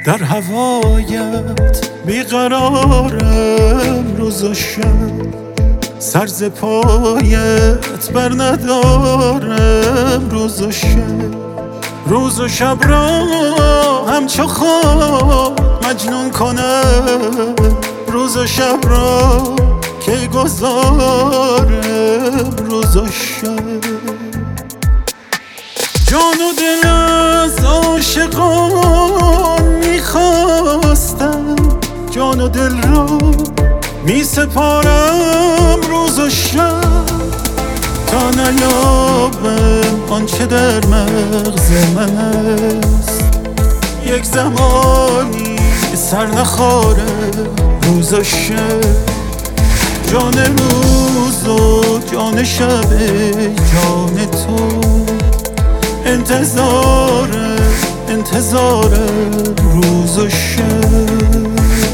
در هوایت بیقرارم روز و شب، سر ز پایت بر ندارم روز و شب. روز و شب را همچو خود مجنون کنم، روز و شب را کی گذارم روز و شب. جان و دل از عاشقان میخواستم، جان و دل را میسپارم روز و شب، تا نیابم آنچه در مغز من است. یک زمانی سر نخارم روز و شب. جان روز و جان شب جان تو، انتظارم روز و شب.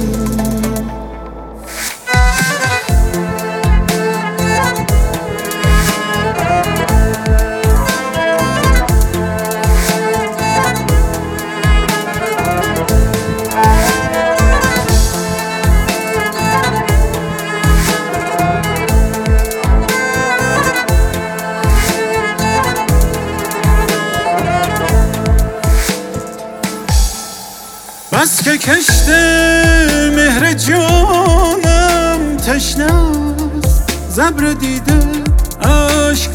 بس که کشت مهر جانم تشنه است، زبر دیده اشک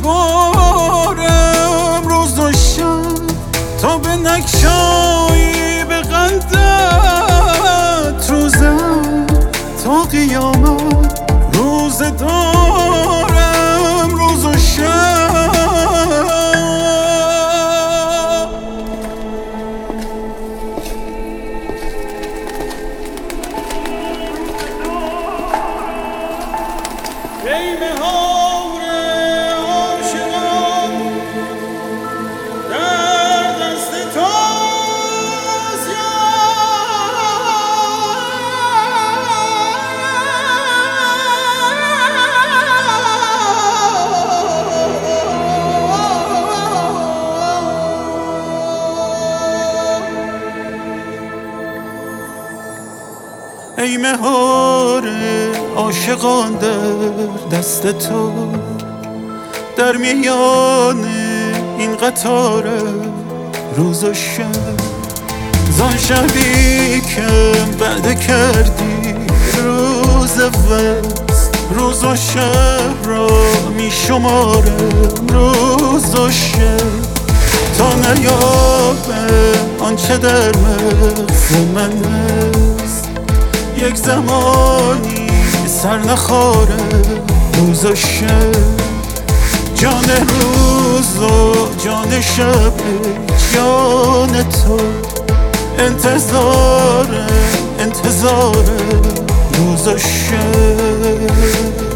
بارم روز و شب. تا به نگشایی به قندت روزم، تا قیامت روز دارم روز و شب. ای مهار عاشقان در دست توست ای مهار عاشقان در دست تو، در میان این قطار روز و شب. زان شبی که بعد کردی روز وصل، روز و شب را می شمارم روز و شب، تا نیابم آنچه در مغز من است. یک زمانی سر نخارم روز و شب. جان روز و جان شب جان تو، انتظارم روز و شب.